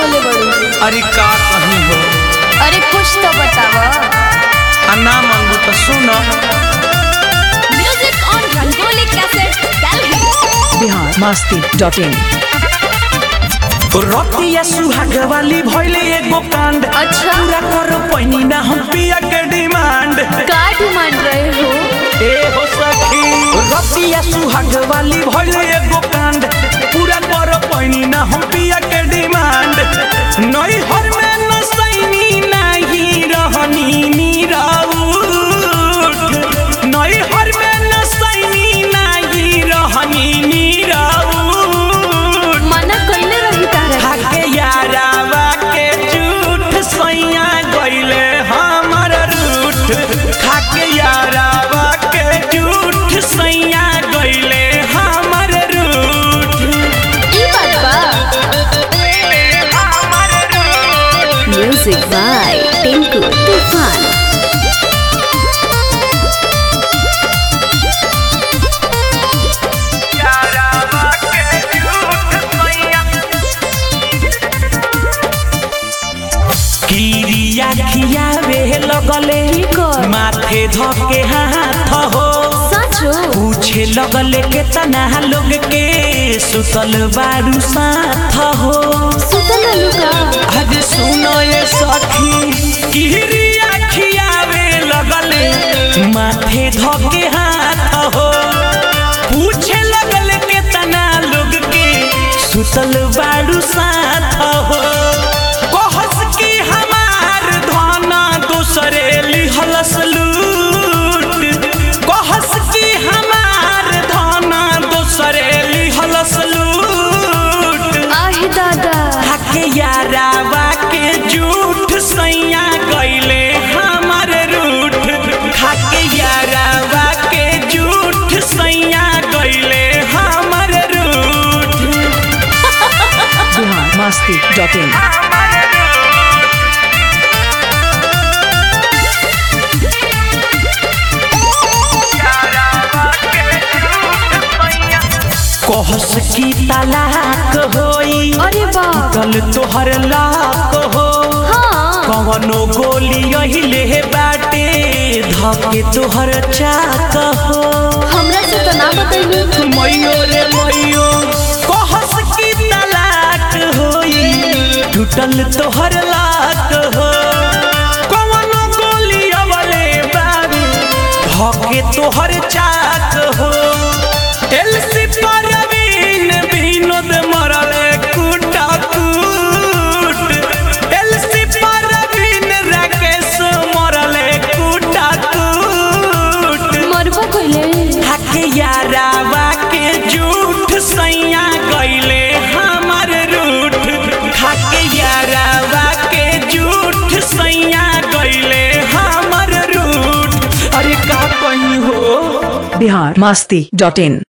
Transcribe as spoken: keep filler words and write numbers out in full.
लगौले बड़ू। अरे का कहीं हो। अरे कुछ तो बतावा। अन्ना मांगू तो सुनो। Music on Rangoli cassette Delhi. Bihar Masti dot in. रतिया सुहाग वाली भइले एगो कांड। अच्छा। पूरा करो पैनी ना हम पिया के डिमांड। का डिमांड रहे हो? ए हो सखी रतिया सुहाग वाली भइले एगो कांड। पूरा करो पैनी ना हम पिया के डिमांड। नई हर में न सैनी नहीं रहनी नीराउठ। नई हर में न सैनी नहीं रहनी नीराउठ। मना कइले रही तारा। हाके यारावा के झूठ सैया गइले हमर रूठ। खाके यारावा के झूठ सैया गइले हमर रूठ। ई बात बा। म्यूजिक बाय टिंकू तूफान। किरिया खियावे लगले माथे धके हाथ हो। सचो पूछे लगले केतना लोग के सुतल बारू साथ हो। सुतल लुका। आज सुनो ये सखी किरिया खियावे लगले माथे धके हाथ हो। पूछे लगले केतना लोग के सुतल बारू साथ हो। लिहलस लूट कहस की हमार धना दोसरे लिहलस लूट। आहे दादा हाके यारावा के झूठ सैया गइले हमर रूठ। खाके यारावा के झूठ सैया गइले हमर रूठ। Bihar Masti dot in. कहस की तलाक होई। अरे बाप। कल तोहर लाक हो। हाँ। कवनो गोली अहिले बाटे धके तोहर चाक हो। हमरा से तो ना बताइए। मैयो रे मैयो कहस की तलाक होई। टूटल तोहर लाक हो। कवनो गोली अवले बाबू धके तोहर चाक हो। एलसी परवीन विनोद मरले कुटा कूट। एलसी परवीन राकेश मरले कुटा कूट। मरबो कइले। हाके यारावा के झूठ सैया गइले हमर रूठ। खाके यारावा के झूठ सैया गइले हमर रूठ। अरे का कहीं हो। बिहार मस्ती डॉट इन।